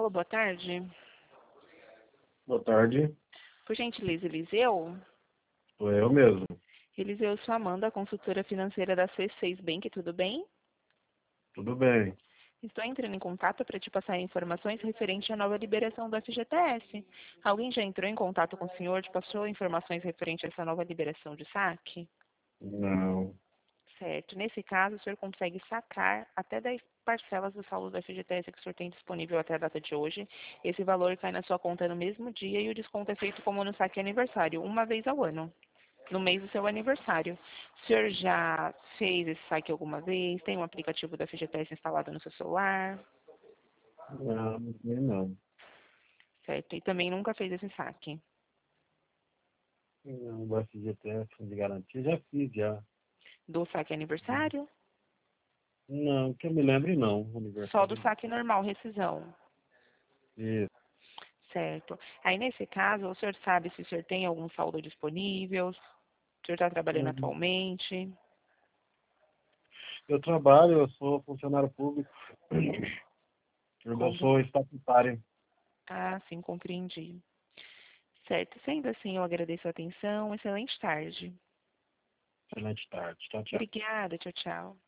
Alô, boa tarde. Boa tarde, Por gentileza, Eliseu? sou eu mesmo. Eliseu, eu sou a Amanda, consultora financeira da C6 Bank, tudo bem? Tudo bem? Estou entrando em contato para te passar informações referente à nova liberação do FGTS. Alguém já entrou em contato com o senhor, te passou informações referente a essa nova liberação de saque? Não. Certo. Nesse caso, o senhor consegue sacar até 10 parcelas do saldo do FGTS que o senhor tem disponível até a data de hoje. Esse valor cai na sua conta no mesmo dia e o desconto é feito como no saque aniversário, uma vez ao ano, no mês do seu aniversário. O senhor já fez esse saque alguma vez? Tem um aplicativo do FGTS instalado no seu celular? Não, não. Certo. E também nunca fez esse saque. Não, o FGTS de garantia já fiz já. Do saque aniversário? Não, que eu me lembre não, Só do aniversário. saque normal, rescisão. Isso. Certo. Aí, nesse caso, o senhor sabe se o senhor tem algum saldo disponível? O senhor está trabalhando Hum, atualmente? Eu trabalho, eu sou funcionário público, eu Compre... sou estatutário. Ah, sim, compreendi. Certo. Sendo assim, eu agradeço a atenção. Excelente tarde. Excelente tarde. Tchau, tchau. Obrigada. Tchau, tchau.